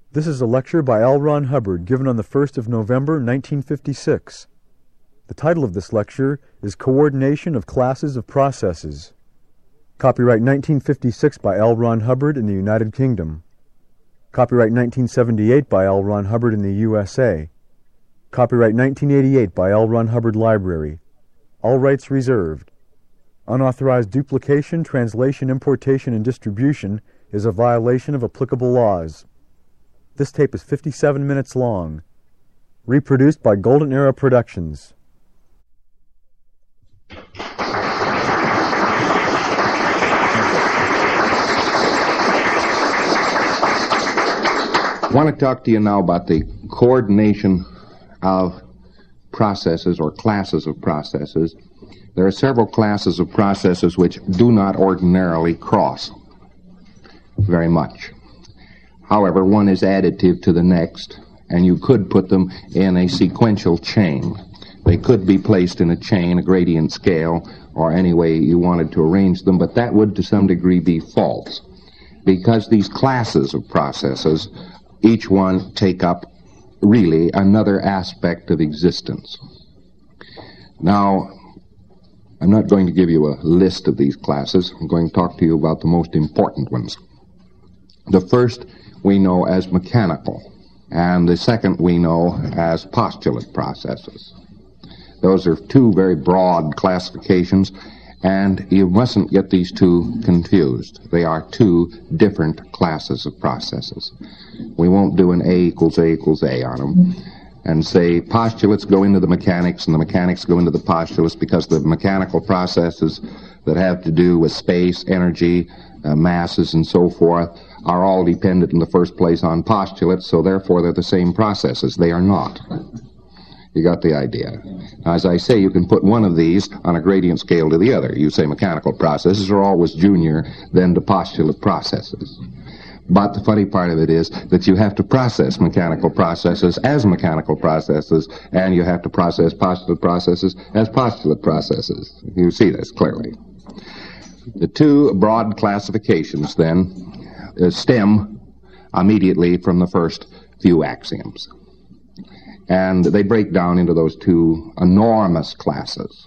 This is a lecture by L. Ron Hubbard given on the 1st of November, 1956. The title of this lecture is Coordination of Classes of Processes. Copyright 1956 by L. Ron Hubbard in the United Kingdom. Copyright 1978 by L. Ron Hubbard in the USA. Copyright 1988 by L. Ron Hubbard Library. All rights reserved. Unauthorized duplication, translation, importation, and distribution is a violation of applicable laws. This tape is 57 minutes long. Reproduced by Golden Era Productions. I want to talk to you now about the coordination of processes or classes of processes. There are several classes of processes which do not ordinarily cross very much. However, one is additive to the next, and you could put them in a sequential chain. They could be placed in a chain, a gradient scale, or any way you wanted to arrange them, but that would to some degree be false, because these classes of processes, each one take up really another aspect of existence. Now, I'm not going to give you a list of these classes. I'm going to talk to you about the most important ones. The first we know as mechanical, and the second we know as postulate processes. Those are two very broad classifications, and you mustn't get these two confused. They are two different classes of processes. We won't do an A equals A equals A on them and say postulates go into the mechanics and the mechanics go into the postulates, because the mechanical processes that have to do with space, energy, masses, and so forth are all dependent in the first place on postulates, so therefore they're the same processes. They are not. You got the idea. Now, as I say, you can put one of these on a gradient scale to the other. You say mechanical processes are always junior then to postulate processes. But the funny part of it is that you have to process mechanical processes as mechanical processes, and you have to process postulate processes as postulate processes. You see this clearly. The two broad classifications, then, stem immediately from the first few axioms. And they break down into those two enormous classes.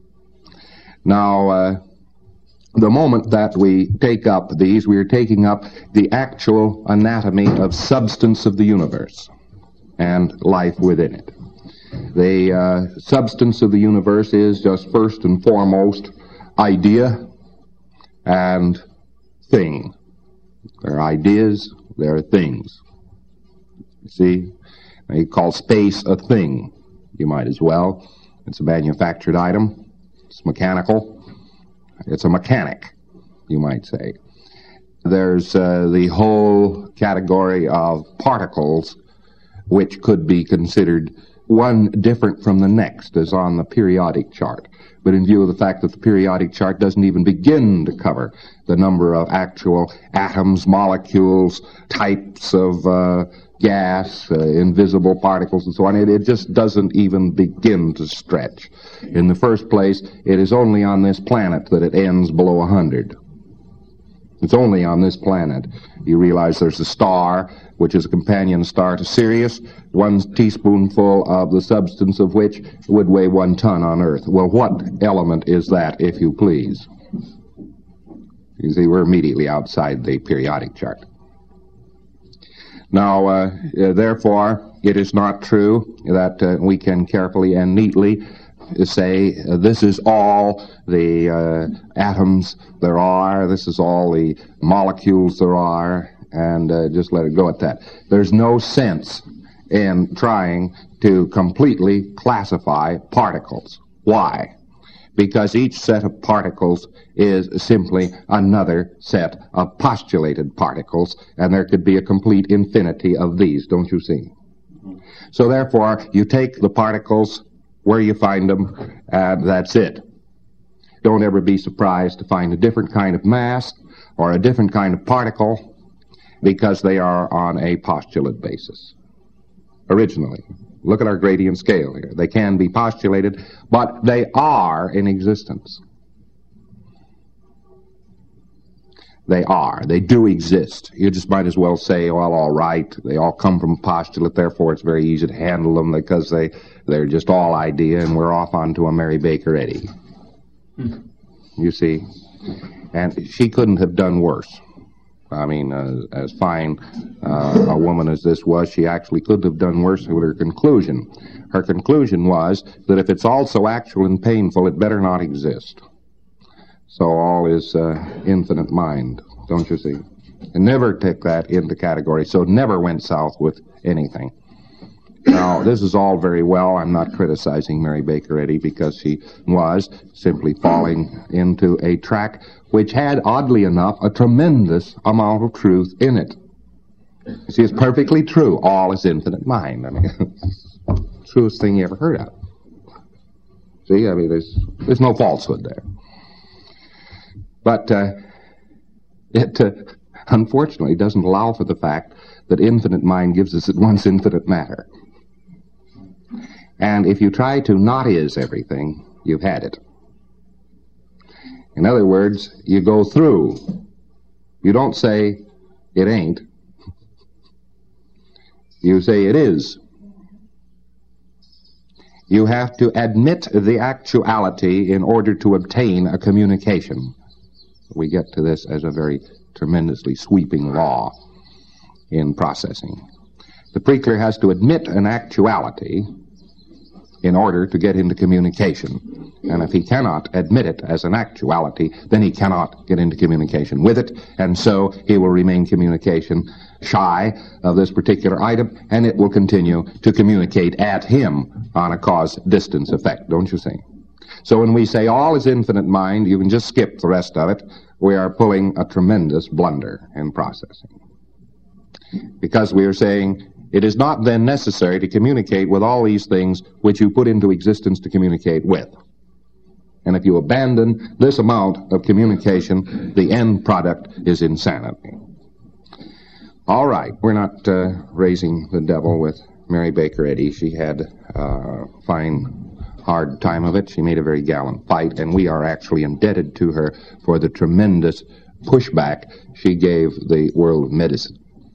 Now, the moment that we take up these, we are taking up the actual anatomy of substance of the universe and life within it. The substance of the universe is just first and foremost idea and thing. There are ideas, there are things. You see? Now, you call space a thing. You might as well. It's a manufactured item. It's mechanical. It's a mechanic, you might say. There's the whole category of particles, which could be considered one different from the next, as on the periodic chart. But in view of the fact that the periodic chart doesn't even begin to cover the number of actual atoms, molecules, types of gas, invisible particles, and so on, it just doesn't even begin to stretch. In the first place, it is only on this planet that it ends below 100. It's only on this planet. You realize there's a star, which is a companion star to Sirius, 1 teaspoonful of the substance of which would weigh 1 ton on Earth. Well, what element is that, if you please? You see, we're immediately outside the periodic chart. Now, therefore, it is not true that we can carefully and neatly say this is all the atoms there are, this is all the molecules there are, and just let it go at that. There's no sense in trying to completely classify particles. Why? Because each set of particles is simply another set of postulated particles, and there could be a complete infinity of these, don't you see? So therefore, you take the particles where you find them, and that's it. Don't ever be surprised to find a different kind of mass or a different kind of particle, because they are on a postulate basis. Originally. Look at our gradient scale here. They can be postulated, but they are in existence. They are. They do exist. You just might as well say, well, all right, they all come from postulate, therefore it's very easy to handle them because they're just all idea, and we're off onto a Mary Baker Eddy. You see? And she couldn't have done worse. I mean, as fine a woman as this was, she actually couldn't have done worse with her conclusion. Her conclusion was that if it's also actual and painful, it better not exist. So all is infinite mind, don't you see? And never take that into category, so never went south with anything. Now, this is all very well. I'm not criticizing Mary Baker Eddy because she was simply falling into a track which had, oddly enough, a tremendous amount of truth in it. You see, it's perfectly true. All is infinite mind. I mean, truest thing you ever heard of. See, I mean, there's no falsehood there. But it unfortunately doesn't allow for the fact that infinite mind gives us at once infinite matter. And if you try to not is everything, you've had it. In other words, you go through. You don't say, it ain't. You say, it is. You have to admit the actuality in order to obtain a communication. We get to this as a very tremendously sweeping law in processing. The preclear has to admit an actuality in order to get into communication. And if he cannot admit it as an actuality, then he cannot get into communication with it, and so he will remain communication shy of this particular item, and it will continue to communicate at him on a cause-distance effect, don't you see? So when we say all is infinite mind, you can just skip the rest of it. We are pulling a tremendous blunder in processing. Because we are saying it is not then necessary to communicate with all these things which you put into existence to communicate with. And if you abandon this amount of communication, the end product is insanity. All right, we're not raising the devil with Mary Baker Eddy. She had a fine, hard time of it. She made a very gallant fight, and we are actually indebted to her for the tremendous pushback she gave the world of medicine.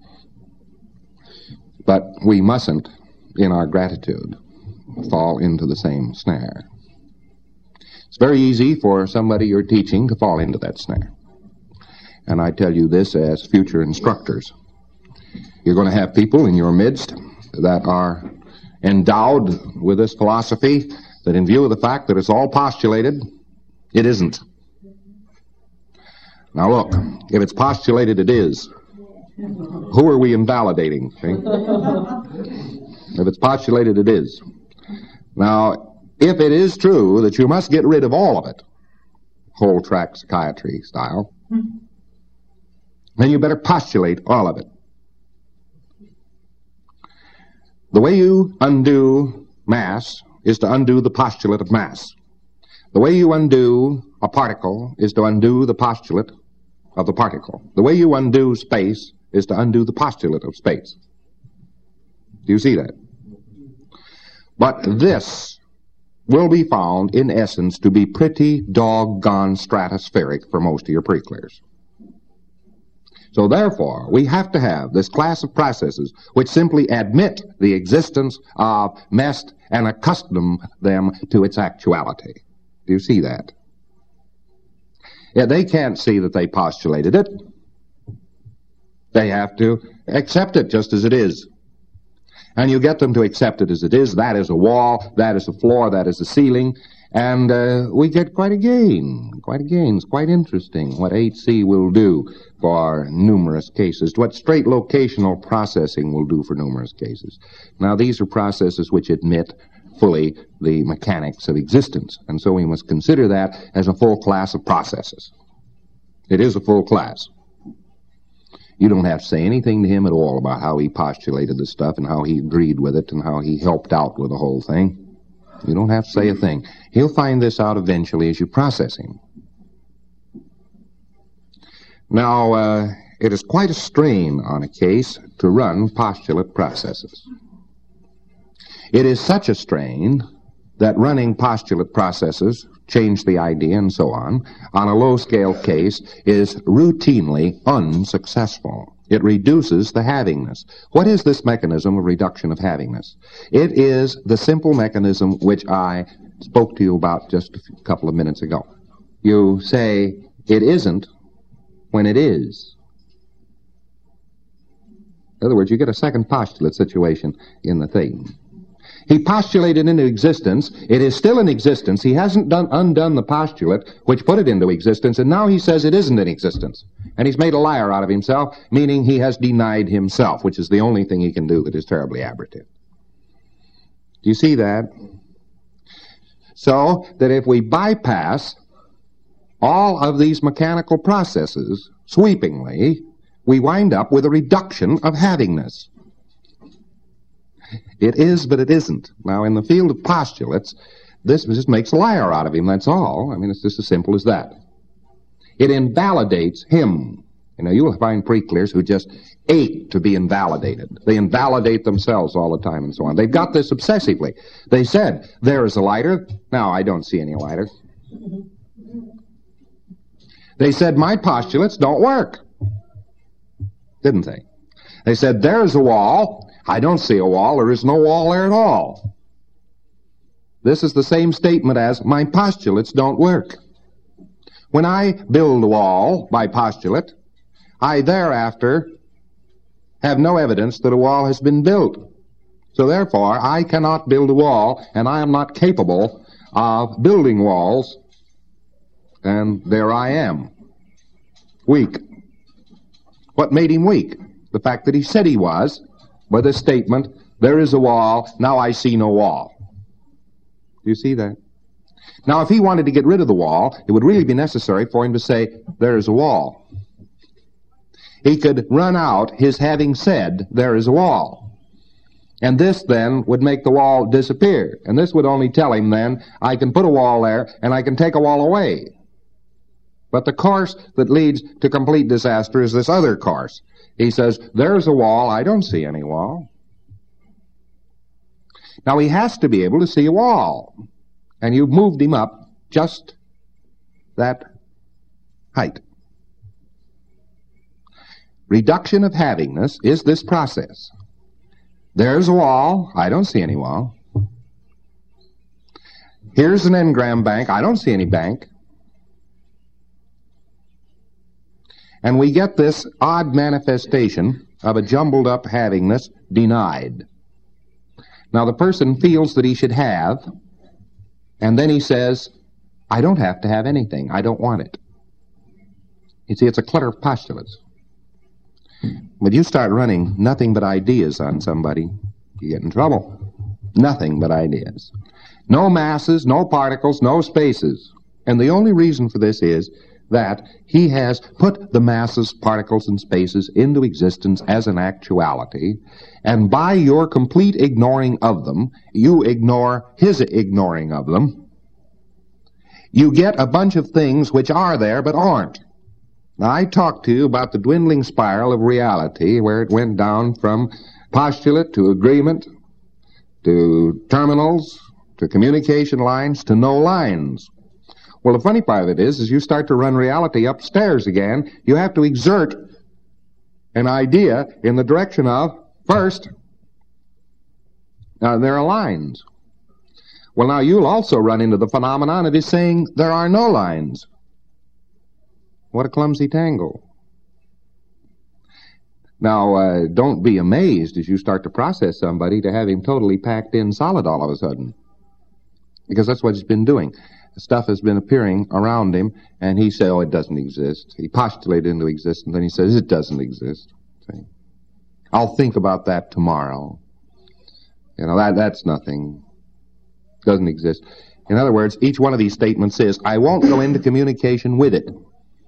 But we mustn't, in our gratitude, fall into the same snare. It's very easy for somebody you're teaching to fall into that snare. And I tell you this as future instructors. You're going to have people in your midst that are endowed with this philosophy that in view of the fact that it's all postulated, it isn't. Now look, if it's postulated it is, who are we invalidating? See? If it's postulated it is. Now, if it is true that you must get rid of all of it, whole track psychiatry style, then you better postulate all of it. The way you undo mass is to undo the postulate of mass. The way you undo a particle is to undo the postulate of the particle. The way you undo space is to undo the postulate of space. Do you see that? But this will be found, in essence, to be pretty doggone stratospheric for most of your preclears. So therefore, we have to have this class of processes which simply admit the existence of mess and accustom them to its actuality. Do you see that? Yeah, they can't see that they postulated it. They have to accept it just as it is. And you get them to accept it as it is. That is a wall, that is a floor, that is a ceiling. And we get quite a gain. It's quite interesting what HC will do for numerous cases, what straight locational processing will do for numerous cases. Now, these are processes which admit fully the mechanics of existence, and so we must consider that as a full class of processes. It is a full class. You don't have to say anything to him at all about how he postulated the stuff and how he agreed with it and how he helped out with the whole thing. You don't have to say a thing. He'll find this out eventually as you process him. Now, it is quite a strain on a case to run postulate processes. It is such a strain that running postulate processes change the idea, and so on a low-scale case is routinely unsuccessful. It reduces the havingness. What is this mechanism of reduction of havingness? It is the simple mechanism which I spoke to you about just a couple of minutes ago. You say, it isn't when it is. In other words, you get a second postulate situation in the thing. He postulated into existence. It is still in existence. He hasn't undone the postulate which put it into existence, and now he says it isn't in existence. And he's made a liar out of himself, meaning he has denied himself, which is the only thing he can do that is terribly aberrative. Do you see that? So that if we bypass all of these mechanical processes sweepingly, we wind up with a reduction of havingness. It is, but it isn't. Now, in the field of postulates, this just makes a liar out of him, that's all. I mean, it's just as simple as that. It invalidates him. You know, you will find pre-clears who just ache to be invalidated. They invalidate themselves all the time and so on. They've got this obsessively. They said, there is a lighter. Now, I don't see any lighter. They said, my postulates don't work. Didn't they? They said, there's a wall. I don't see a wall. There is no wall there at all. This is the same statement as, my postulates don't work. When I build a wall by postulate, I thereafter have no evidence that a wall has been built. So therefore, I cannot build a wall, and I am not capable of building walls, and there I am. Weak. What made him weak? The fact that he said he was, by the statement, there is a wall, now I see no wall. Do you see that? Now, if he wanted to get rid of the wall, it would really be necessary for him to say, there is a wall. He could run out his having said, there is a wall. And this, then, would make the wall disappear. And this would only tell him, then, I can put a wall there, and I can take a wall away. But the course that leads to complete disaster is this other course. He says, there's a wall, I don't see any wall. Now, he has to be able to see a wall. And you've moved him up just that height. Reduction of havingness is this process. There's a wall, I don't see any wall. Here's an n-gram bank, I don't see any bank. And we get this odd manifestation of a jumbled up havingness denied. Now the person feels that he should have, and then he says, I don't have to have anything, I don't want it. You see, it's a clutter of postulates. But you start running nothing but ideas on somebody, you get in trouble. Nothing but ideas. No masses, no particles, no spaces. And the only reason for this is that he has put the masses, particles, and spaces into existence as an actuality, and by your complete ignoring of them, you ignore his ignoring of them. You get a bunch of things which are there but aren't. Now, I talked to you about the dwindling spiral of reality, where it went down from postulate to agreement, to terminals, to communication lines, to no lines. Well, the funny part of it is you start to run reality upstairs again, you have to exert an idea in the direction of, first, there are lines. Well, now you'll also run into the phenomenon of his saying there are no lines. What a clumsy tangle. Now, don't be amazed as you start to process somebody to have him totally packed in solid all of a sudden. Because that's what he's been doing. Stuff has been appearing around him, and he says, oh, it doesn't exist. He postulated into existence, and then he says, it doesn't exist. See? I'll think about that tomorrow. You know, that's nothing. It doesn't exist. In other words, each one of these statements says, I won't go into communication with it.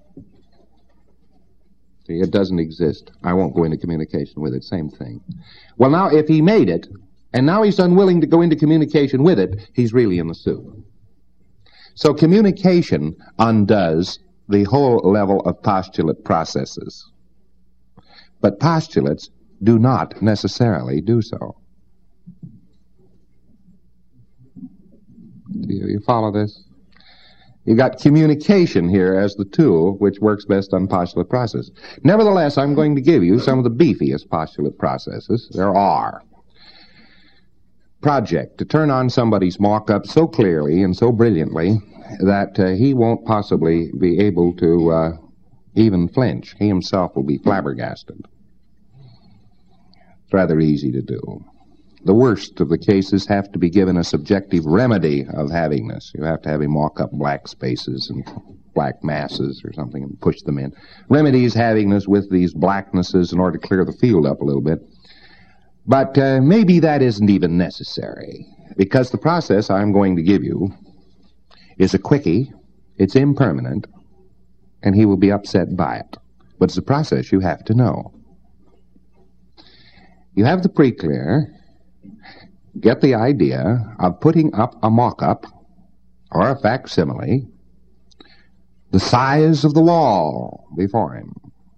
See, it doesn't exist. I won't go into communication with it. Same thing. Well, now, if he made it, and now he's unwilling to go into communication with it, he's really in the soup. So communication undoes the whole level of postulate processes. But postulates do not necessarily do so. Do you follow this? You've got communication here as the tool which works best on postulate process. Nevertheless, I'm going to give you some of the beefiest postulate processes there are. Project, to turn on somebody's mock-up so clearly and so brilliantly that he won't possibly be able to even flinch. He himself will be flabbergasted. It's rather easy to do. The worst of the cases have to be given a subjective remedy of havingness. You have to have him walk up black spaces and black masses or something and push them in. Remedies havingness with these blacknesses in order to clear the field up a little bit. But maybe that isn't even necessary, because the process I'm going to give you is a quickie, it's impermanent, and he will be upset by it. But it's a process you have to know. You have the pre-clear. Get the idea of putting up a mock-up or a facsimile, the size of the wall before him.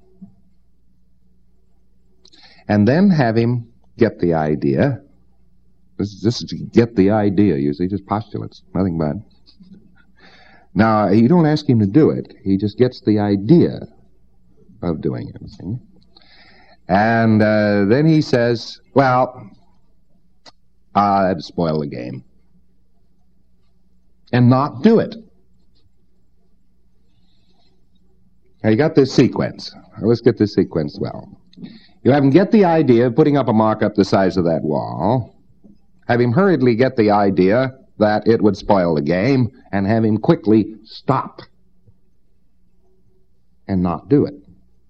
And then have him get the idea. This is to get the idea, you see, just postulates, nothing but. Now, you don't ask him to do it. He just gets the idea of doing it, see? And then he says, well, that'd spoil the game. And not do it. Now, you got this sequence. Let's get this sequence well. You have him get the idea of putting up a mock-up the size of that wall. Have him hurriedly get the idea that it would spoil the game, and have him quickly stop and not do it.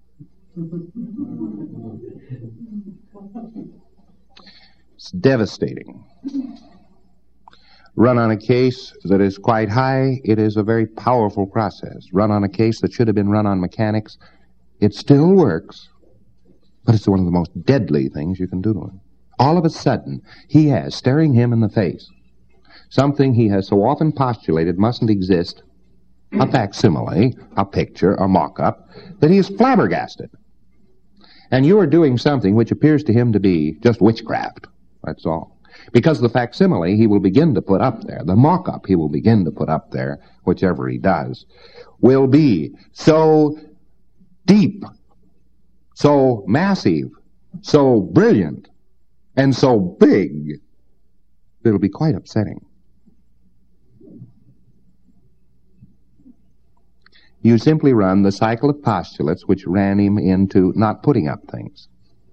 It's devastating. Run on a case that is quite high, it is a very powerful process. Run on a case that should have been run on mechanics, it still works, but it's one of the most deadly things you can do to him. All of a sudden, he has, staring him in the face, something he has so often postulated mustn't exist, a facsimile, a picture, a mock-up, that he is flabbergasted. And you are doing something which appears to him to be just witchcraft. That's all. Because the facsimile he will begin to put up there, the mock-up he will begin to put up there, whichever he does, will be so deep, so massive, so brilliant, and so big, that it'll be quite upsetting. You simply run the cycle of postulates which ran him into not putting up things.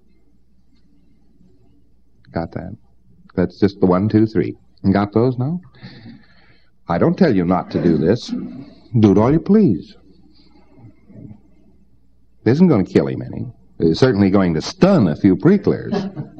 Got that? That's just the 1, 2, 3. Got those now? I don't tell you not to do this. Do it all you please. It isn't going to kill him any. It's certainly going to stun a few pre-clears.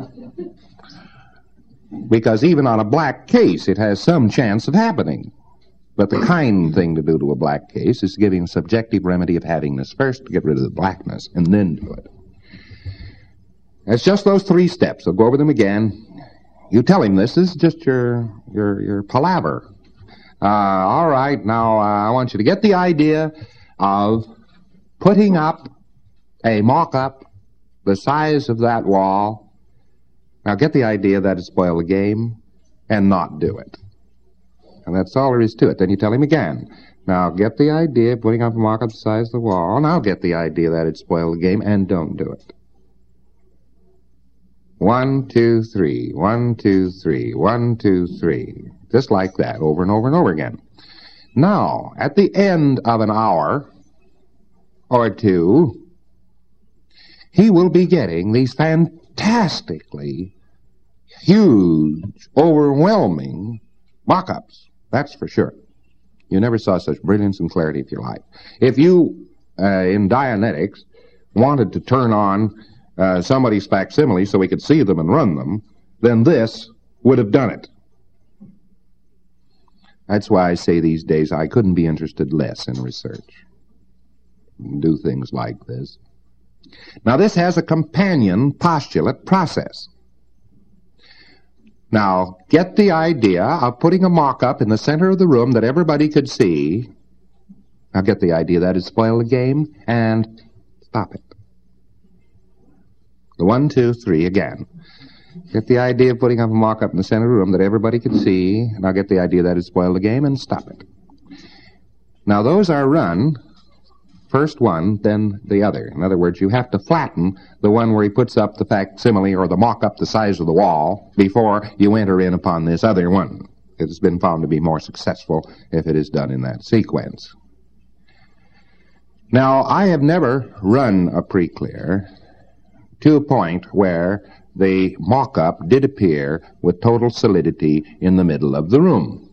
Because even on a black case, it has some chance of happening. But the kind thing to do to a black case is to give him a subjective remedy of havingness first, to get rid of the blackness, and then do it. It's just those 3 steps. I'll go over them again. You tell him this is just your palaver. All right, now I want you to get the idea of putting up a mock-up the size of that wall. Now get the idea that it spoiled the game, and not do it. And that's all there is to it. Then you tell him again. Now get the idea of putting up a mock-up the size of the wall. Now get the idea that it spoiled the game, and don't do it. 1, 2, 3. 1, 2, 3. 1, 2, 3. Just like that, over and over and over again. Now, at the end of an hour or two, he will be getting these fantastically huge, overwhelming mock-ups. That's for sure. You never saw such brilliance and clarity if you like. If you, in Dianetics, wanted to turn on somebody's facsimile so we could see them and run them, then this would have done it. That's why I say these days I couldn't be interested less in research. Do things like this. Now this has a companion postulate process. Now, get the idea of putting a mock-up in the center of the room that everybody could see. Now get the idea that it spoiled the game, and stop it. The 1, 2, 3 again. Get the idea of putting up a mock-up in the center of the room that everybody could see. Now get the idea that it spoiled the game, and stop it. Now, those are run, first one, then the other. In other words, you have to flatten the one where he puts up the facsimile or the mock-up the size of the wall before you enter in upon this other one. It has been found to be more successful if it is done in that sequence. Now, I have never run a pre-clear to a point where the mock-up did appear with total solidity in the middle of the room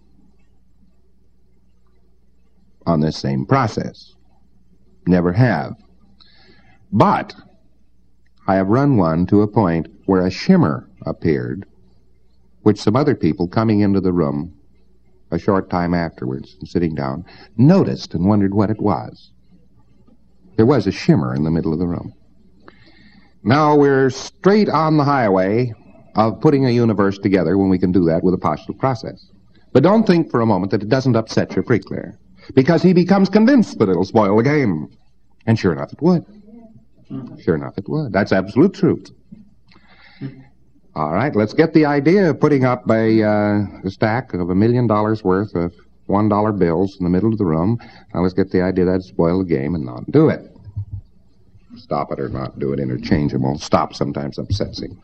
on this same process. Never have. But I have run one to a point where a shimmer appeared, which some other people coming into the room a short time afterwards, sitting down, noticed and wondered what it was. There was a shimmer in the middle of the room. Now we're straight on the highway of putting a universe together when we can do that with a postulative process. But don't think for a moment that it doesn't upset your pre-clear, because he becomes convinced that it'll spoil the game. And sure enough it would. Sure enough it would. That's absolute truth. All right, let's get the idea of putting up a stack of $1 million worth of $1 bills in the middle of the room. Now let's get the idea that'd spoil the game and not do it. Stop it or not do it, interchangeable. Stop sometimes upsets him.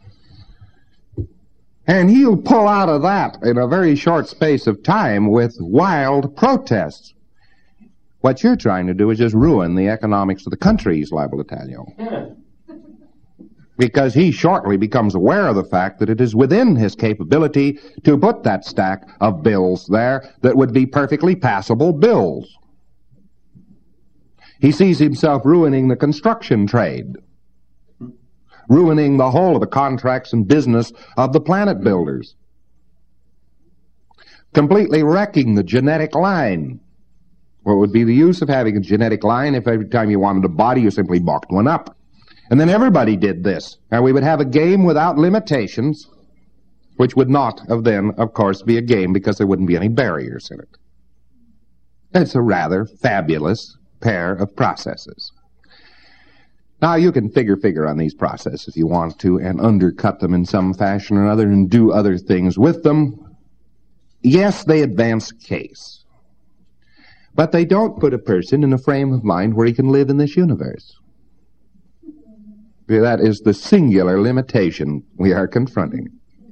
And he'll pull out of that in a very short space of time with wild protests. What you're trying to do is just ruin the economics of the country, he's liable to tell you. Because he shortly becomes aware of the fact that it is within his capability to put that stack of bills there that would be perfectly passable bills. He sees himself ruining the construction trade, ruining the whole of the contracts and business of the planet builders, completely wrecking the genetic line. What would be the use of having a genetic line if every time you wanted a body you simply balked one up? And then everybody did this. And we would have a game without limitations, which would not have then, of course, be a game because there wouldn't be any barriers in it. It's a rather fabulous pair of processes. Now, you can figure on these processes if you want to and undercut them in some fashion or other and do other things with them. Yes, they advance case. But they don't put a person in a frame of mind where he can live in this universe. That is the singular limitation we are confronting.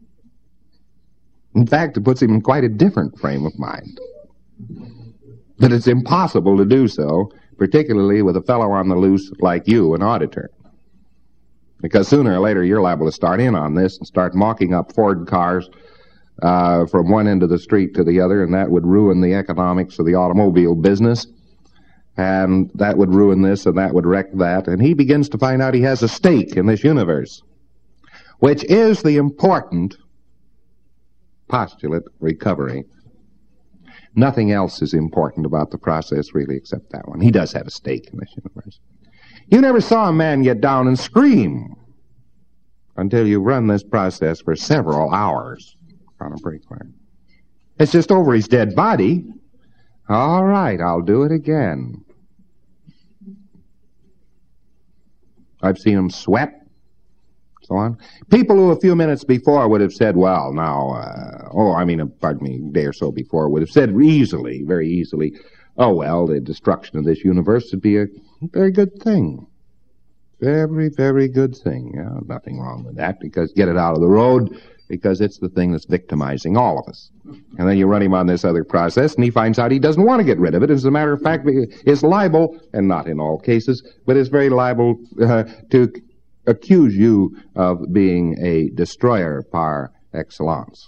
In fact, it puts him in quite a different frame of mind. But it's impossible to do so, particularly with a fellow on the loose like you, an auditor. Because sooner or later you're liable to start in on this and start mocking up Ford cars from one end of the street to the other, and that would ruin the economics of the automobile business. And that would ruin this, and that would wreck that. And he begins to find out he has a stake in this universe, which is the important postulate recovery. Nothing else is important about the process, really, except that one. He does have a stake in this universe. You never saw a man get down and scream until you run this process for several hours on a pre-clear. It's just over his dead body. All right, I'll do it again. I've seen him sweat, so on. People who a few minutes before would have said, well, now, a day or so before would have said easily, very easily, oh, well, the destruction of this universe would be a very good thing. Very, very good thing. Yeah, nothing wrong with that, because get it out of the road, because it's the thing that's victimizing all of us. And then you run him on this other process, and he finds out he doesn't want to get rid of it. As a matter of fact, is liable, and not in all cases, but is very liable to accuse you of being a destroyer par excellence.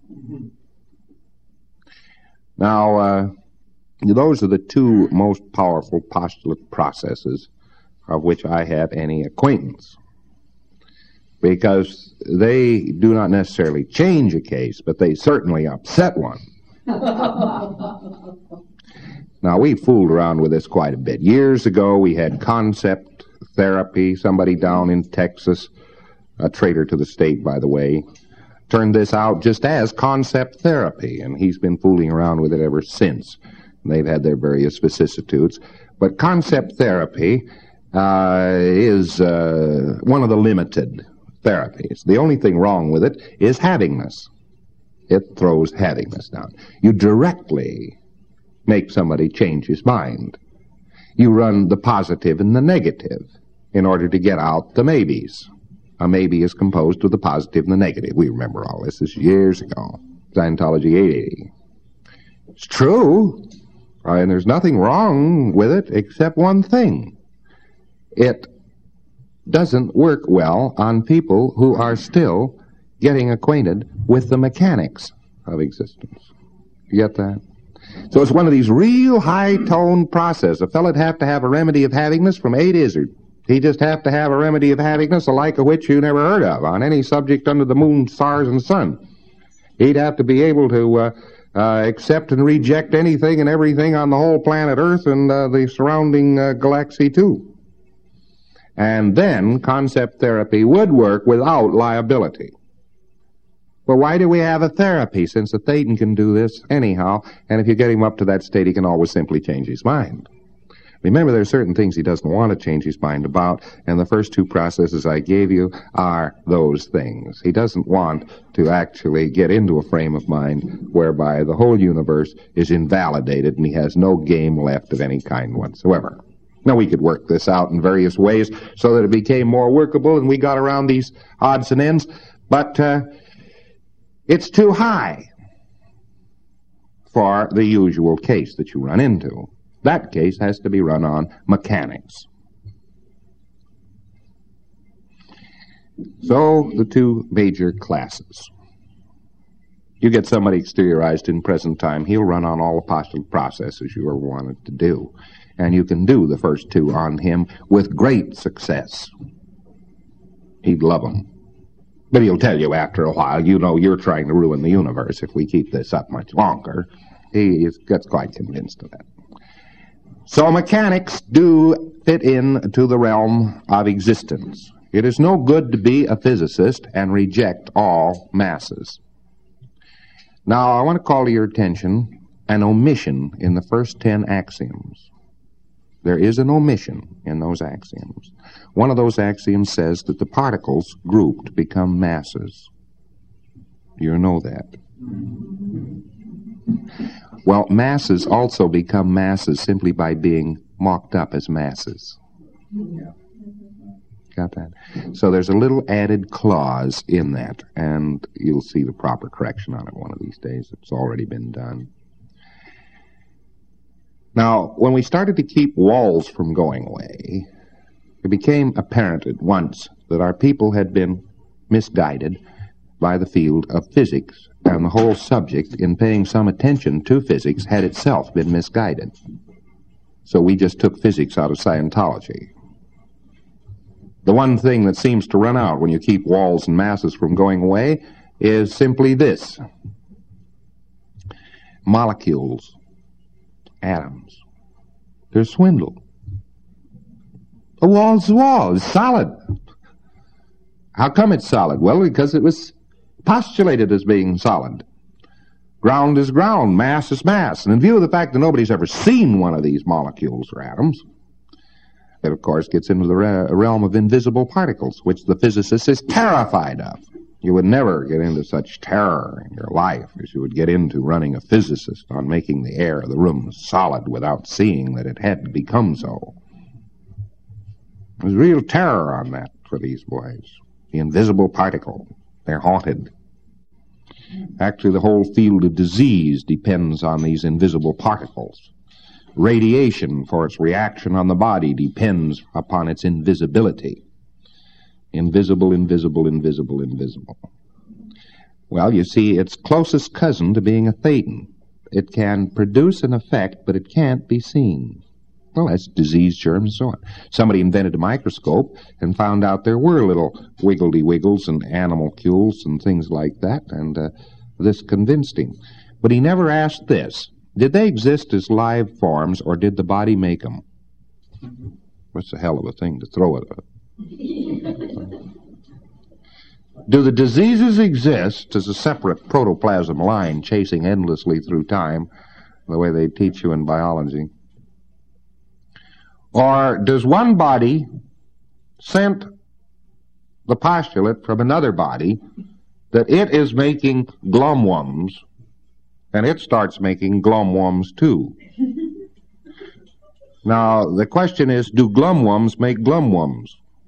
Now, those are the two most powerful postulate processes of which I have any acquaintance, because they do not necessarily change a case, but they certainly upset one. Now, we fooled around with this quite a bit. Years ago, we had concept therapy. Somebody down in Texas, a traitor to the state, by the way, turned this out just as concept therapy, and he's been fooling around with it ever since. And they've had their various vicissitudes. But concept therapy is one of the limited therapies. The only thing wrong with it is havingness. It throws havingness down. You directly make somebody change his mind. You run the positive and the negative in order to get out the maybes. A maybe is composed of the positive and the negative. We remember all this. This is years ago. Scientology 880. It's true, and there's nothing wrong with it except one thing. It doesn't work well on people who are still getting acquainted with the mechanics of existence. You get that? So it's one of these real high-toned processes. A fellow'd have to have a remedy of havingness from A to Izzard. He'd just have to have a remedy of havingness the like of which you never heard of on any subject under the moon, stars, and sun. He'd have to be able to accept and reject anything and everything on the whole planet Earth and the surrounding galaxy, too. And then concept therapy would work without liability. Well, why do we have a therapy, since the Thetan can do this anyhow, and if you get him up to that state, he can always simply change his mind? Remember, there are certain things he doesn't want to change his mind about, and the first two processes I gave you are those things. He doesn't want to actually get into a frame of mind whereby the whole universe is invalidated and he has no game left of any kind whatsoever. Now, we could work this out in various ways so that it became more workable and we got around these odds and ends, but it's too high for the usual case that you run into. That case has to be run on mechanics. So, the two major classes. You get somebody exteriorized in present time, he'll run on all the postulate processes you ever wanted to do. And you can do the first two on him with great success. He'd love them. But he'll tell you after a while, you know, you're trying to ruin the universe if we keep this up much longer. He gets quite convinced of that. So mechanics do fit into the realm of existence. It is no good to be a physicist and reject all masses. Now, I want to call to your attention an omission in the first 10 axioms. There is an omission in those axioms. One of those axioms says that the particles grouped become masses. You know that. Well, masses also become masses simply by being mocked up as masses. Got that? So there's a little added clause in that, and you'll see the proper correction on it one of these days. It's already been done. Now, when we started to keep walls from going away, it became apparent at once that our people had been misguided by the field of physics, and the whole subject, in paying some attention to physics, had itself been misguided. So we just took physics out of Scientology. The one thing that seems to run out when you keep walls and masses from going away is simply this. Molecules, atoms, they're swindle. A wall's a wall. It's solid. How come it's solid? Well, because it was postulated as being solid. Ground is ground, mass is mass. And in view of the fact that nobody's ever seen one of these molecules or atoms, it, of course, gets into the realm of invisible particles, which the physicist is terrified of. You would never get into such terror in your life as you would get into running a physicist on making the air of the room solid without seeing that it had to become so. There's real terror on that for these boys. The invisible particle. They're haunted. Actually, the whole field of disease depends on these invisible particles. Radiation, for its reaction on the body, depends upon its invisibility. Invisible, invisible, invisible, invisible. Well, you see, it's closest cousin to being a Thetan. It can produce an effect, but it can't be seen. Well, that's disease, germs, and so on. Somebody invented a microscope and found out there were little wiggledy-wiggles and animalcules and things like that, and this convinced him. But he never asked this. Did they exist as live forms, or did the body make them? That's a hell of a thing to throw at it. Do the diseases exist as a separate protoplasm line chasing endlessly through time, the way they teach you in biology? Or does one body scent the postulate from another body that it is making glumworms and it starts making glumworms too. Now, the question is, do glumworms make glumworms?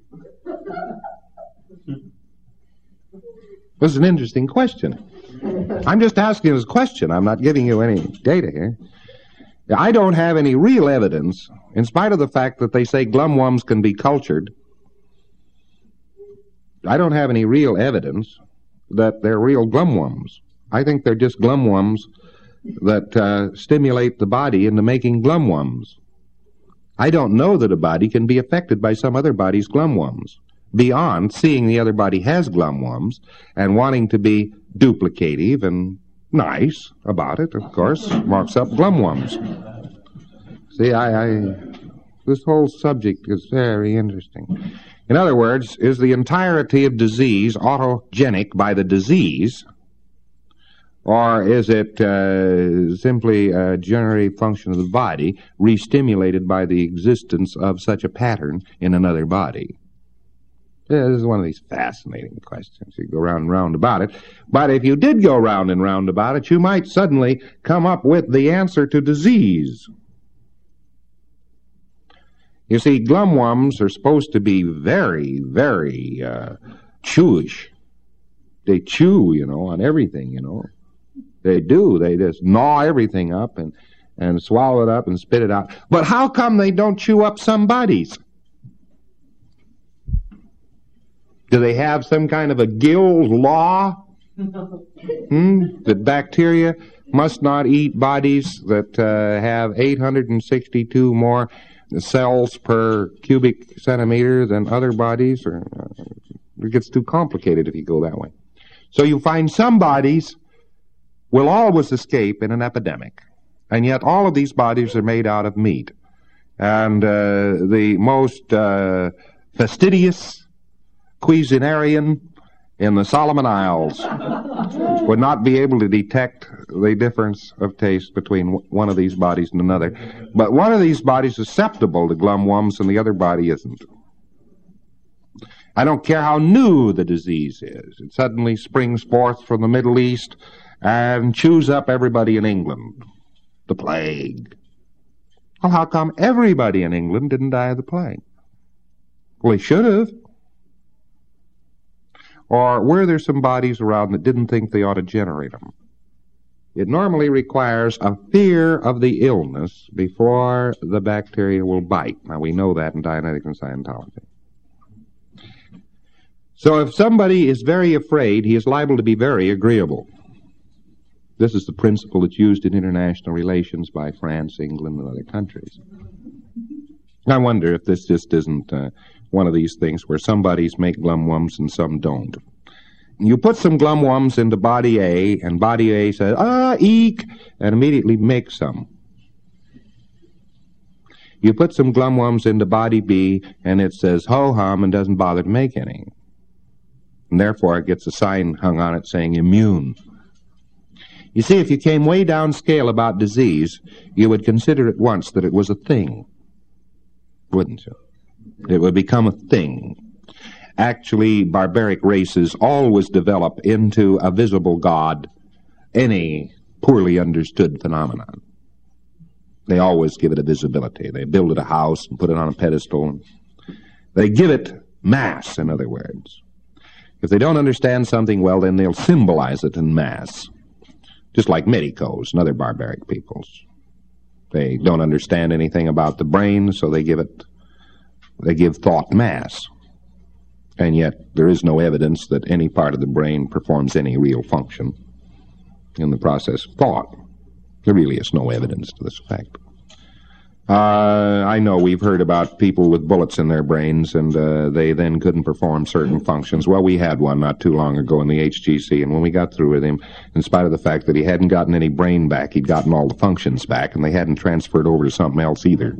This is an interesting question. I'm just asking this question. I'm not giving you any data here. I don't have any real evidence, in spite of the fact that they say glumworms can be cultured. I don't have any real evidence that they're real glumworms. I think they're just glumworms that stimulate the body into making glumworms. I don't know that a body can be affected by some other body's glumworms, beyond seeing the other body has glumworms and wanting to be duplicative and nice about it, of course, marks up glumworms. See, this whole subject is very interesting. In other words, is the entirety of disease autogenic by the disease, or is it simply a generative function of the body, re-stimulated by the existence of such a pattern in another body? Yeah, this is one of these fascinating questions. You go round and round about it. But if you did go round and round about it, you might suddenly come up with the answer to disease. You see, glumworms are supposed to be very, very chewish. They chew, on everything, They do. They just gnaw everything up and swallow it up and spit it out. But how come they don't chew up some bodies? Do they have some kind of a guild law? That bacteria must not eat bodies that have 862 more cells per cubic centimeter than other bodies? Or it gets too complicated if you go that way. So you find some bodies will always escape in an epidemic, and yet all of these bodies are made out of meat. And the most fastidious Cuisinarian in the Solomon Isles would not be able to detect the difference of taste between one of these bodies and another. But one of these bodies is susceptible to glumworms and the other body isn't. I don't care how new the disease is. It suddenly springs forth from the Middle East and chews up everybody in England. The plague. Well, how come everybody in England didn't die of the plague? Well, they should have. Or were there some bodies around that didn't think they ought to generate them? It normally requires a fear of the illness before the bacteria will bite. Now, we know that in Dianetics and Scientology. So if somebody is very afraid, he is liable to be very agreeable. This is the principle that's used in international relations by France, England, and other countries. I wonder if this just isn't one of these things where some bodies make glumworms and some don't. You put some glumworms into body A, and body A says, eek, and immediately makes some. You put some glumworms into body B, and it says ho-hum and doesn't bother to make any. And therefore it gets a sign hung on it saying immune. You see, if you came way down scale about disease, you would consider at once that it was a thing, wouldn't you? It would become a thing. Actually, barbaric races always develop into a visible god any poorly understood phenomenon. They always give it a visibility. They build it a house and put it on a pedestal. They give it mass, in other words. If they don't understand something well, then they'll symbolize it in mass. Just like medicos and other barbaric peoples. They don't understand anything about the brain, so they give thought mass. And yet there is no evidence that any part of the brain performs any real function in the process of thought. There really is no evidence to this effect. I know we've heard about people with bullets in their brains and they then couldn't perform certain functions. Well, we had one not too long ago in the HGC, and when we got through with him, in spite of the fact that he hadn't gotten any brain back, he'd gotten all the functions back, and they hadn't transferred over to something else either.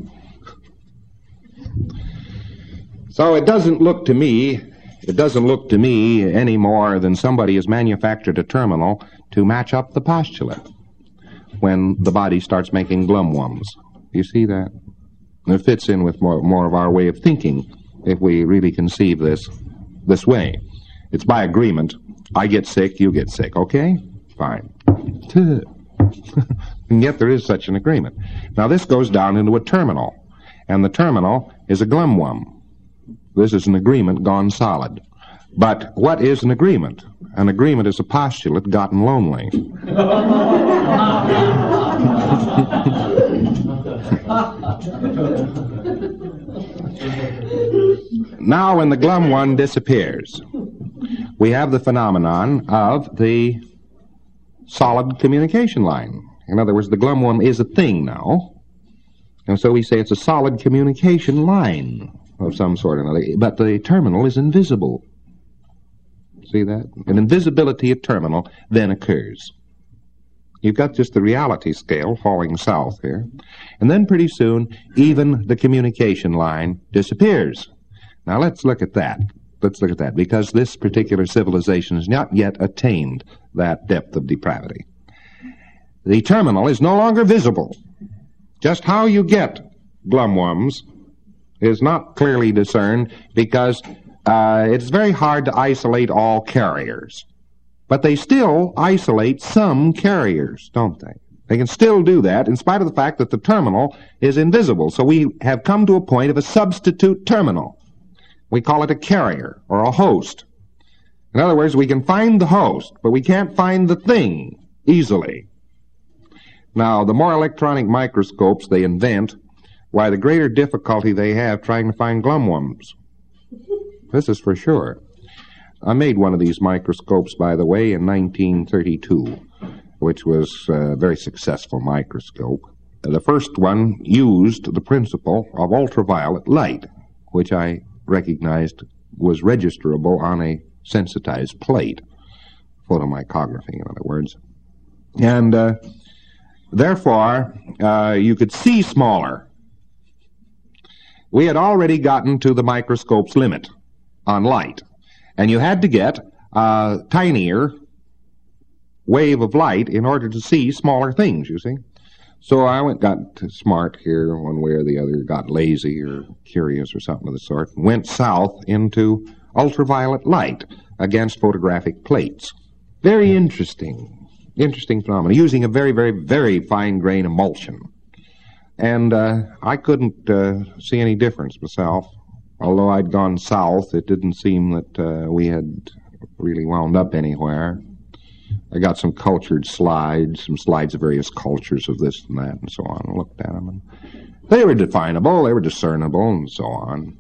So it doesn't look to me any more than somebody has manufactured a terminal to match up the postulate when the body starts making glumworms. You see that? And it fits in with more of our way of thinking if we really conceive this way. It's by agreement. I get sick, you get sick. Okay? Fine. And yet there is such an agreement. Now this goes down into a terminal, and the terminal is a glumworm. This is an agreement gone solid. But what is an agreement? An agreement is a postulate gotten lonely. Now when the glumworm disappears, we have the phenomenon of the solid communication line. In other words, the glumworm is a thing now, and so we say it's a solid communication line of some sort or another, but the terminal is invisible. See that? An invisibility of terminal then occurs. You've got just the reality scale falling south here, and then pretty soon even the communication line disappears. Now let's look at that. Let's look at that, because this particular civilization has not yet attained that depth of depravity. The terminal is no longer visible. Just how you get glumworms is not clearly discerned, because it's very hard to isolate all carriers. But they still isolate some carriers, don't they? They can still do that in spite of the fact that the terminal is invisible. So we have come to a point of a substitute terminal. We call it a carrier or a host. In other words, we can find the host, but we can't find the thing easily. Now, the more electronic microscopes they invent, why, the greater difficulty they have trying to find glumworms. This is for sure. I made one of these microscopes, by the way, in 1932, which was a very successful microscope. The first one used the principle of ultraviolet light, which I recognized was registerable on a sensitized plate, photomicrography, in other words. And therefore, you could see smaller. We had already gotten to the microscope's limit on light, and you had to get a tinier wave of light in order to see smaller things, you see. So I got smart here one way or the other, got lazy or curious or something of the sort, and went south into ultraviolet light against photographic plates. Very interesting phenomenon, using a very, very, very fine grain emulsion. And I couldn't see any difference myself. Although I'd gone south, it didn't seem that we had really wound up anywhere. I got some cultured slides, some slides of various cultures of this and that and so on, and looked at them. And they were definable, they were discernible, and so on.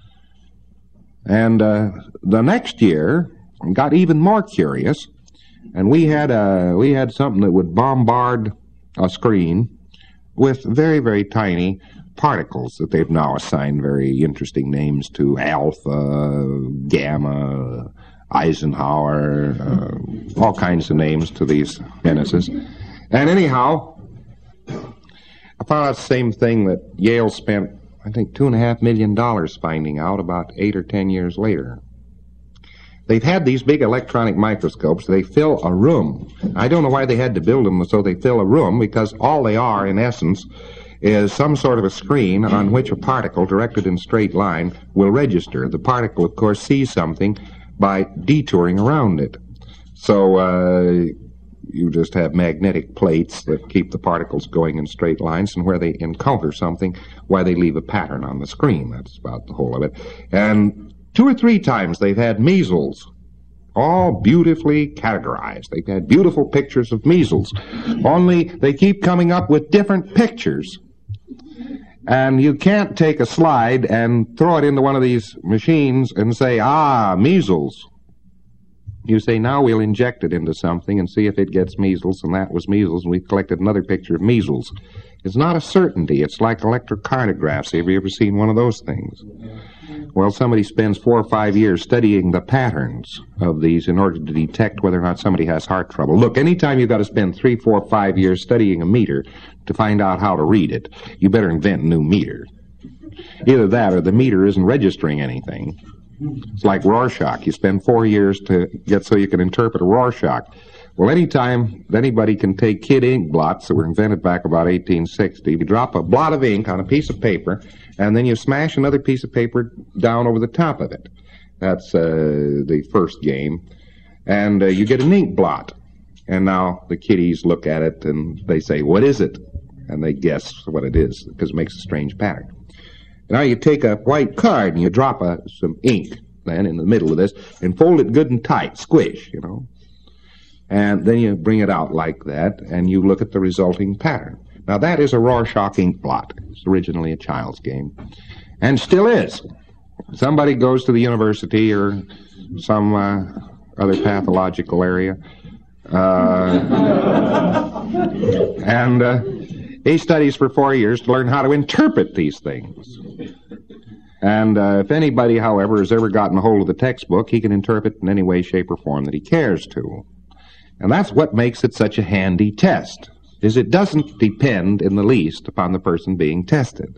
And the next year, I got even more curious, and we had something that would bombard a screen with very, very tiny particles that they've now assigned very interesting names to: alpha, gamma, Eisenhower, all kinds of names to these menaces. And anyhow, I found out the same thing that Yale spent, I think, $2.5 million finding out about 8 or 10 years later. They've had these big electronic microscopes. They fill a room. I don't know why they had to build them so they fill a room, because all they are, in essence, is some sort of a screen on which a particle directed in a straight line will register. The particle, of course, sees something by detouring around it. So you just have magnetic plates that keep the particles going in straight lines, and where they encounter something, why, they leave a pattern on the screen. That's about the whole of it. And 2 or 3 times they've had measles, all beautifully categorized. They've had beautiful pictures of measles, only they keep coming up with different pictures. And you can't take a slide and throw it into one of these machines and say, measles. You say, now we'll inject it into something and see if it gets measles, and that was measles, and we've collected another picture of measles. It's not a certainty. It's like electrocardiographs. Have you ever seen one of those things? Well, somebody spends 4 or 5 years studying the patterns of these in order to detect whether or not somebody has heart trouble. Look, anytime you've got to spend 3, 4, 5 years studying a meter to find out how to read it, you better invent a new meter. Either that or the meter isn't registering anything. It's like Rorschach. You spend 4 years to get so you can interpret a Rorschach. Well, anytime anybody can take kid ink blots that were invented back about 1860, you drop a blot of ink on a piece of paper, and then you smash another piece of paper down over the top of it. That's the first game. And you get an ink blot. And now the kiddies look at it and they say, what is it? And they guess what it is because it makes a strange pattern. Now you take a white card and you drop some ink then in the middle of this and fold it good and tight, squish, And then you bring it out like that and you look at the resulting pattern. Now that is a Rorschach ink blot. It's originally a child's game and still is. Somebody goes to the university or some other pathological area and he studies for 4 years to learn how to interpret these things. And if anybody, however, has ever gotten a hold of the textbook, he can interpret in any way, shape, or form that he cares to. And that's what makes it such a handy test, is it doesn't depend in the least upon the person being tested.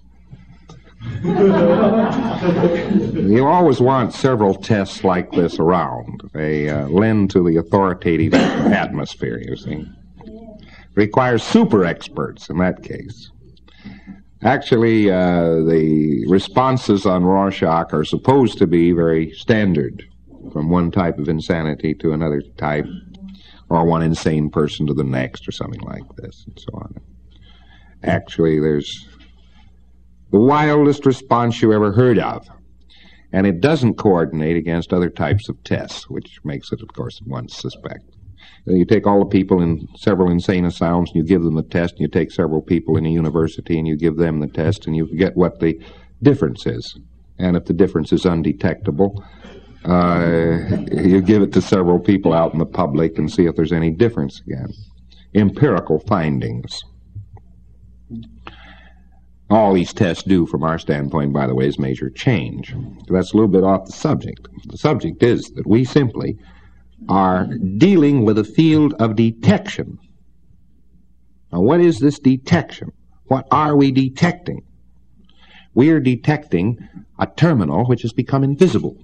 You always want several tests like this around. They lend to the authoritative atmosphere, you see. Requires super experts in that case. Actually, the responses on Rorschach are supposed to be very standard, from one type of insanity to another type, or one insane person to the next, or something like this, and so on. Actually, there's the wildest response you ever heard of, and it doesn't coordinate against other types of tests, which makes it, of course, at once suspect. You take all the people in several insane asylums and you give them the test, and you take several people in a university and you give them the test, and you get what the difference is. And if the difference is undetectable, you give it to several people out in the public and see if there's any difference again. Empirical findings. All these tests do, from our standpoint, by the way, is measure change. That's a little bit off the subject. The subject is that we simply are dealing with a field of detection. Now, what is this detection? What are we detecting? We are detecting a terminal which has become invisible.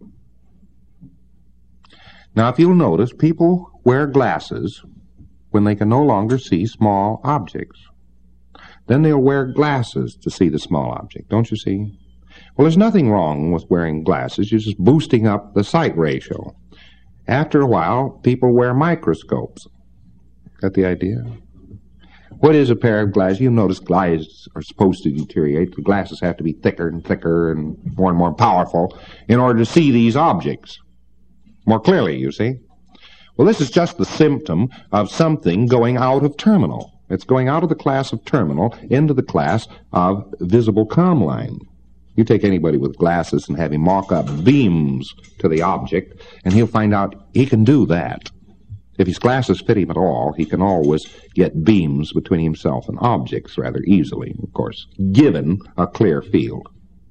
Now, if you'll notice, people wear glasses when they can no longer see small objects. Then they'll wear glasses to see the small object, don't you see? Well, there's nothing wrong with wearing glasses. You're just boosting up the sight ratio. After a while, people wear microscopes. Got the idea? What is a pair of glasses? You notice glasses are supposed to deteriorate. The glasses have to be thicker and thicker and more powerful in order to see these objects more clearly, you see. Well, this is just the symptom of something going out of terminal. It's going out of the class of terminal into the class of visible comm line. You take anybody with glasses and have him mock up beams to the object, and he'll find out he can do that. If his glasses fit him at all, he can always get beams between himself and objects rather easily, of course, given a clear field.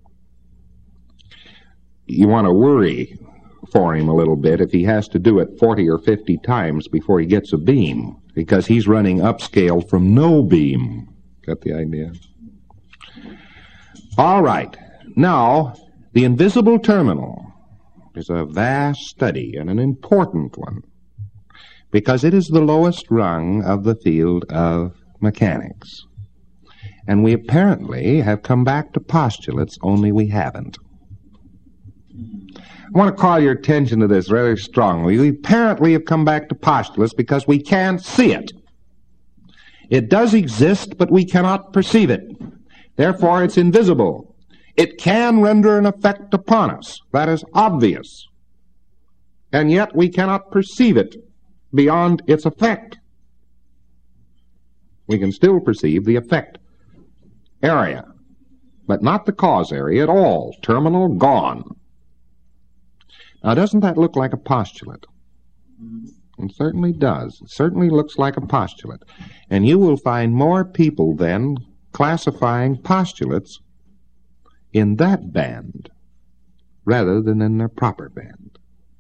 You want to worry for him a little bit if he has to do it 40 or 50 times before he gets a beam, because he's running upscale from no beam. Got the idea? All right. Now, the invisible terminal is a vast study and an important one, because it is the lowest rung of the field of mechanics. And we apparently have come back to postulates, only we haven't. I want to call your attention to this rather strongly. We apparently have come back to postulates because we can't see it. It does exist, but we cannot perceive it. Therefore, it's invisible. It can render an effect upon us. That is obvious. And yet we cannot perceive it beyond its effect. We can still perceive the effect area, but not the cause area at all. Terminal gone. Now, doesn't that look like a postulate? It certainly does. It certainly looks like a postulate. And you will find more people then classifying postulates in that band rather than in their proper band.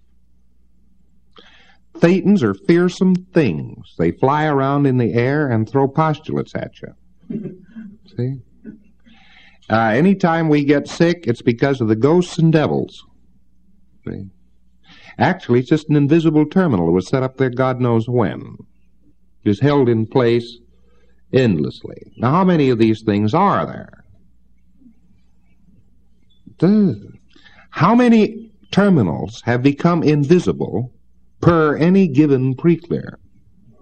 Thetans are fearsome things. They fly around in the air and throw postulates at you. See? Anytime we get sick, it's because of the ghosts and devils. See? Actually, it's just an invisible terminal that was set up there God knows when. Just held in place endlessly. Now, how many of these things are there? How many terminals have become invisible per any given preclear?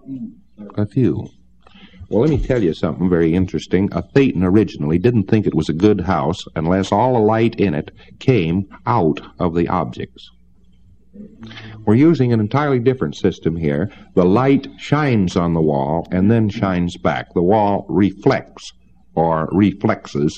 A few. Well, let me tell you something very interesting. A Thetan originally didn't think it was a good house unless all the light in it came out of the objects. We're using an entirely different system here. The light shines on the wall and then shines back. The wall reflects or reflexes.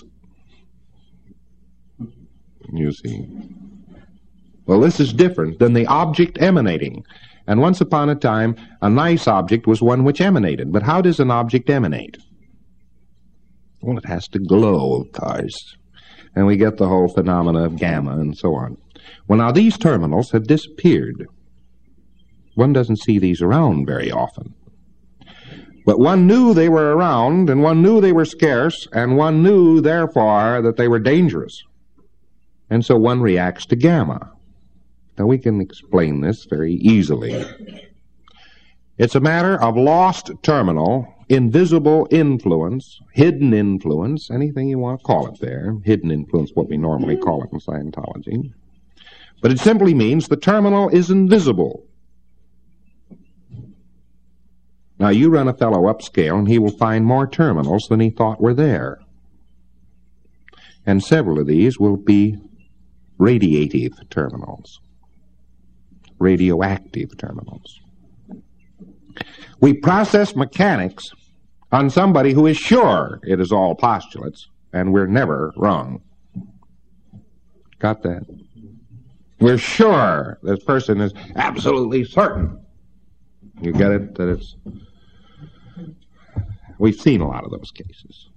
You see. Well, this is different than the object emanating. And once upon a time, a nice object was one which emanated. But how does an object emanate? Well, it has to glow, of course. And we get the whole phenomena of gamma and so on. Well, now, these terminals have disappeared. One doesn't see these around very often. But one knew they were around, and one knew they were scarce, and one knew, therefore, that they were dangerous. And so one reacts to gamma. Now, we can explain this very easily. It's a matter of lost terminal, invisible influence, hidden influence, anything you want to call it there. Hidden influence, what we normally call it in Scientology. But it simply means the terminal is invisible. Now, you run a fellow upscale, and he will find more terminals than he thought were there. And several of these will be radiative terminals, radioactive terminals. We process mechanics on somebody who is sure it is all postulates, and we're never wrong. Got that? We're sure this person is absolutely certain. You get it? That it's... We've seen a lot of those cases.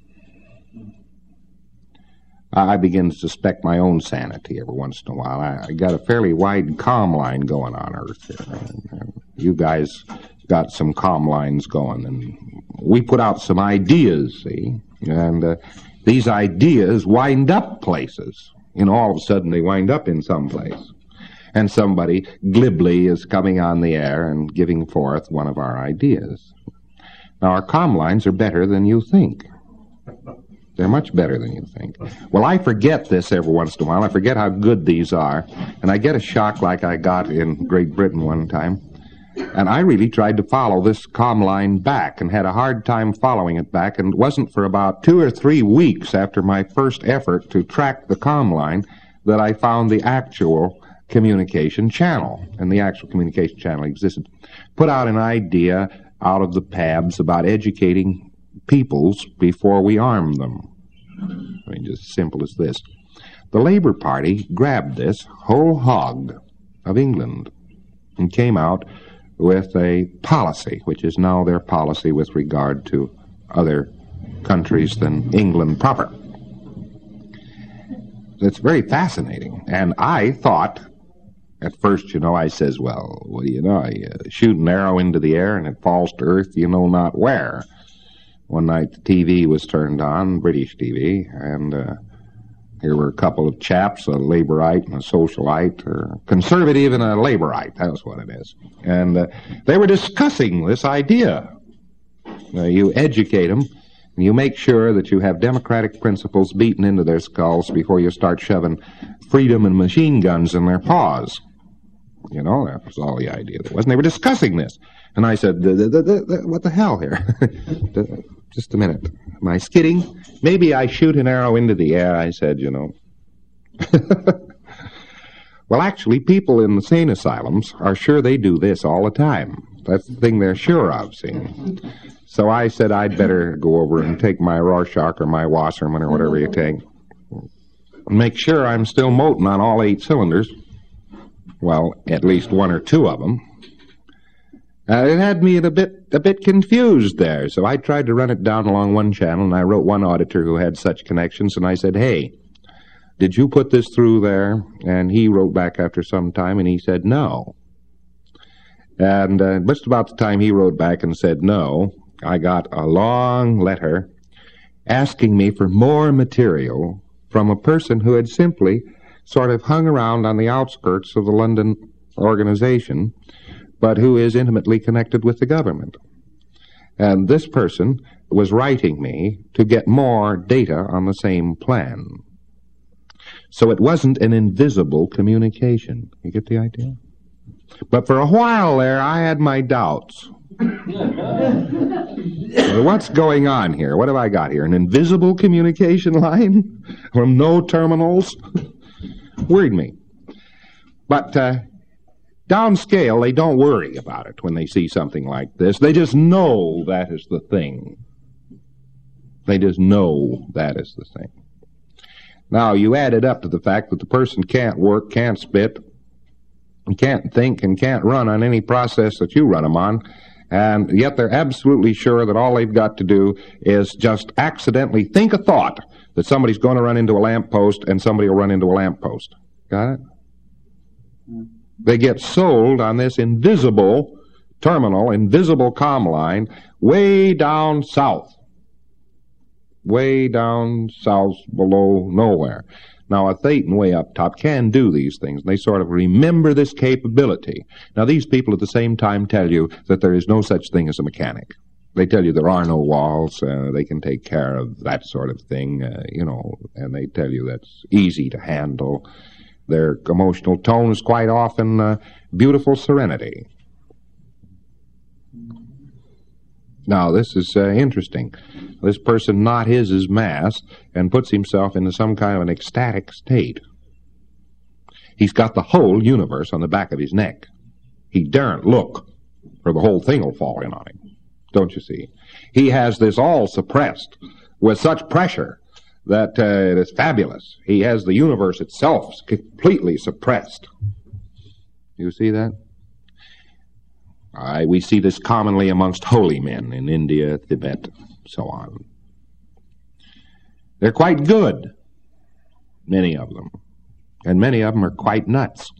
I begin to suspect my own sanity every once in a while. I got a fairly wide comm line going on Earth here. You guys got some comm lines going, and we put out some ideas, see? And these ideas wind up places. All of a sudden they wind up in some place. And somebody glibly is coming on the air and giving forth one of our ideas. Now, our comm lines are better than you think. They're much better than you think. Well, I forget this every once in a while. I forget how good these are. And I get a shock like I got in Great Britain one time. And I really tried to follow this comm line back and had a hard time following it back. And it wasn't for about 2 or 3 weeks after my first effort to track the comm line that I found the actual communication channel. And the actual communication channel existed. Put out an idea out of the PABs about educating peoples before we arm them. I mean, just as simple as this. The Labour Party grabbed this whole hog of England and came out with a policy, which is now their policy with regard to other countries than England proper. It's very fascinating. And I thought, at first, I says, well, what do you know? You shoot an arrow into the air and it falls to earth, you know not where. One night the TV was turned on, British TV, and here were a couple of chaps, a Labourite and a Socialite, or a Conservative and a Labourite, that's what it is. And they were discussing this idea. You educate them, and you make sure that you have democratic principles beaten into their skulls before you start shoving freedom and machine guns in their paws. That was all the idea there was. And they were discussing this. And I said, what the hell here? Just a minute. Am I skidding? Maybe I shoot an arrow into the air, I said, Well, actually, people in insane asylums are sure they do this all the time. That's the thing they're sure of, see. So I said I'd better go over and take my Rorschach or my Wasserman or whatever you take. And make sure I'm still moting on all 8 cylinders. Well, at least 1 or 2 of them. It had me a bit confused there, so I tried to run it down along one channel, and I wrote one auditor who had such connections, and I said, hey, did you put this through there? And he wrote back after some time, and he said no. And just about the time he wrote back and said no, I got a long letter asking me for more material from a person who had simply sort of hung around on the outskirts of the London organization, but who is intimately connected with the government. And this person was writing me to get more data on the same plan. So it wasn't an invisible communication. You get the idea? But for a while there, I had my doubts. What's going on here? What have I got here? An invisible communication line from no terminals? Worried me. But downscale, they don't worry about it when they see something like this. They just know that is the thing. They just know that is the thing. Now, you add it up to the fact that the person can't work, can't spit, and can't think, and can't run on any process that you run them on, and yet they're absolutely sure that all they've got to do is just accidentally think a thought that somebody's going to run into a lamppost and somebody will run into a lamppost. Got it? They get sold on this invisible terminal, invisible comm line, way down south. Way down south below nowhere. Now, a Thetan way up top can do these things. They sort of remember this capability. Now, these people at the same time tell you that there is no such thing as a mechanic. They tell you there are no walls. They can take care of that sort of thing, and they tell you that's easy to handle. Their emotional tone is quite often beautiful serenity. Now, this is interesting. This person not his mass and puts himself into some kind of an ecstatic state. He's got the whole universe on the back of his neck. He daren't look, or the whole thing will fall in on him. Don't you see? He has this all suppressed with such pressure that it is fabulous. He has the universe itself completely suppressed. You see that? We see this commonly amongst holy men in India, Tibet, so on. They're quite good, many of them, and many of them are quite nuts.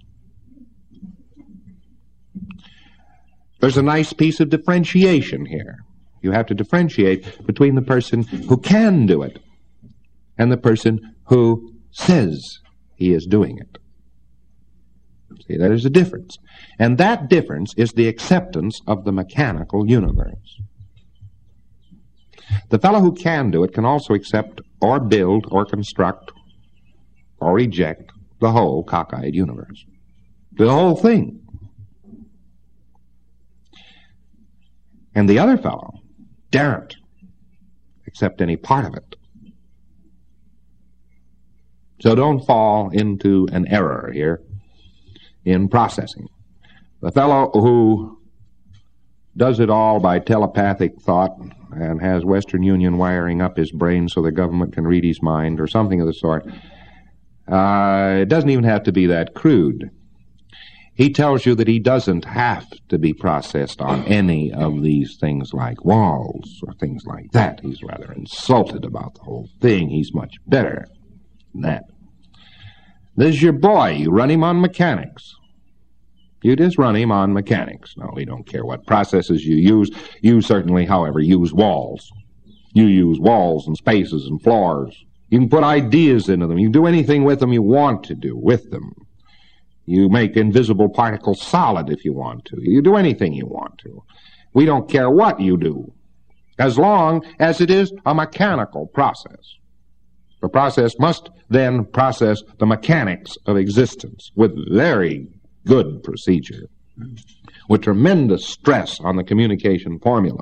There's a nice piece of differentiation here. You have to differentiate between the person who can do it and the person who says he is doing it. See, there's a difference. And that difference is the acceptance of the mechanical universe. The fellow who can do it can also accept or build or construct or reject the whole cockeyed universe. The whole thing. And the other fellow daren't accept any part of it. So don't fall into an error here in processing. The fellow who does it all by telepathic thought and has Western Union wiring up his brain so the government can read his mind or something of the sort, it doesn't even have to be that crude. He tells you that he doesn't have to be processed on any of these things like walls or things like that. He's rather insulted about the whole thing. He's much better than that. This is your boy. You run him on mechanics. You just run him on mechanics. No, we don't care what processes you use. You certainly, however, use walls. You use walls and spaces and floors. You can put ideas into them. You can do anything with them you want to do with them. You make invisible particles solid if you want to. You do anything you want to. We don't care what you do, as long as it is a mechanical process. The process must then process the mechanics of existence with very good procedure, with tremendous stress on the communication formula.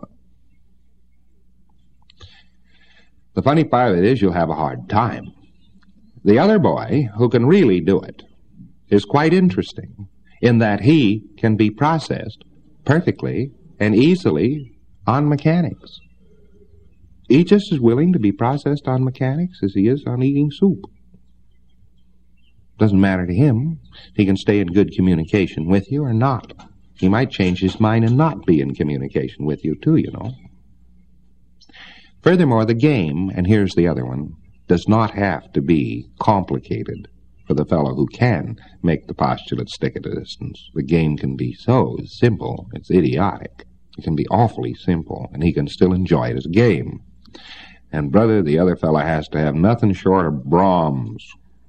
The funny part of it is you'll have a hard time. The other boy, who can really do it, is quite interesting in that he can be processed perfectly and easily on mechanics. He's just as willing to be processed on mechanics as he is on eating soup. Doesn't matter to him. He can stay in good communication with you or not. He might change his mind and not be in communication with you too, you know. Furthermore, the game, and here's the other one, does not have to be complicated for the fellow who can make the postulate stick at a distance. The game can be so simple, it's idiotic. It can be awfully simple, and he can still enjoy it as a game. And, brother, the other fellow has to have nothing short of Brahms.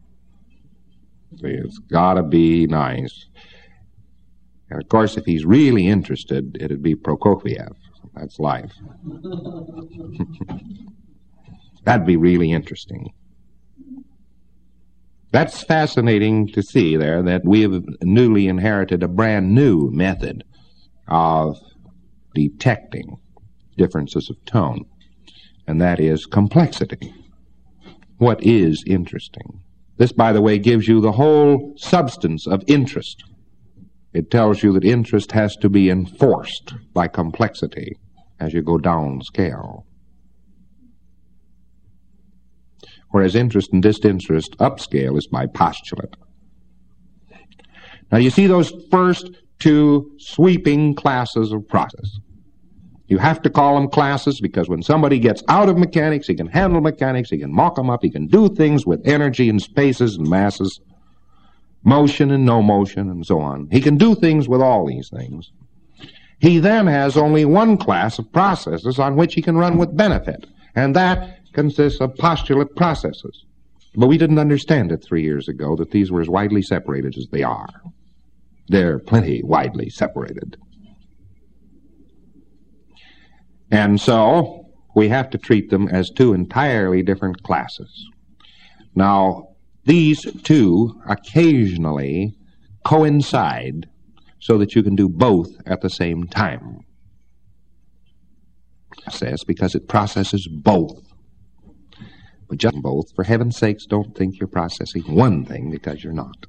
It's got to be nice. And, of course, if he's really interested, it'd be Prokofiev. That's life. That'd be really interesting. That's fascinating to see there, that we have newly inherited a brand new method of detecting differences of tone, and that is complexity. What is interesting? This, by the way, gives you the whole substance of interest. It tells you that interest has to be enforced by complexity as you go down scale. Whereas interest and disinterest upscale is by postulate. Now you see those first two sweeping classes of process. You have to call them classes because when somebody gets out of mechanics, he can handle mechanics, he can mock them up, he can do things with energy and spaces and masses, motion and no motion and so on. He can do things with all these things. He then has only one class of processes on which he can run with benefit, and that consists of postulate processes. But we didn't understand it 3 years ago that these were as widely separated as they are. They're plenty widely separated. And so we have to treat them as two entirely different classes. Now, these two occasionally coincide so that you can do both at the same time. Process because it processes both. But just both, for heaven's sakes, don't think you're processing one thing because you're not.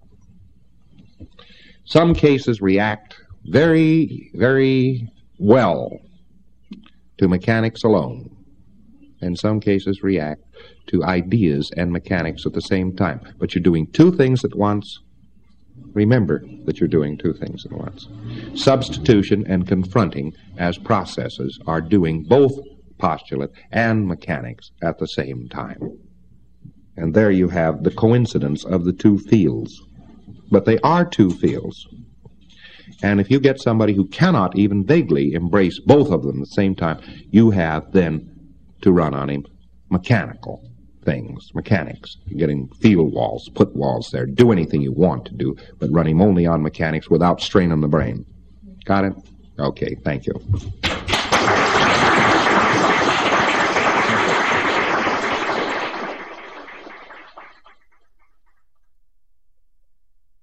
Some cases react very, very well to mechanics alone. In some cases react to ideas and mechanics at the same time. But you're doing two things at once. Remember that you're doing two things at once. Substitution and confronting as processes are doing both postulate and mechanics at the same time. And there you have the coincidence of the two fields. But they are two fields. And if you get somebody who cannot even vaguely embrace both of them at the same time, you have then to run on him mechanical things, mechanics. Getting field walls, put walls there, do anything you want to do, but run him only on mechanics without straining the brain. Got it? Okay, thank you.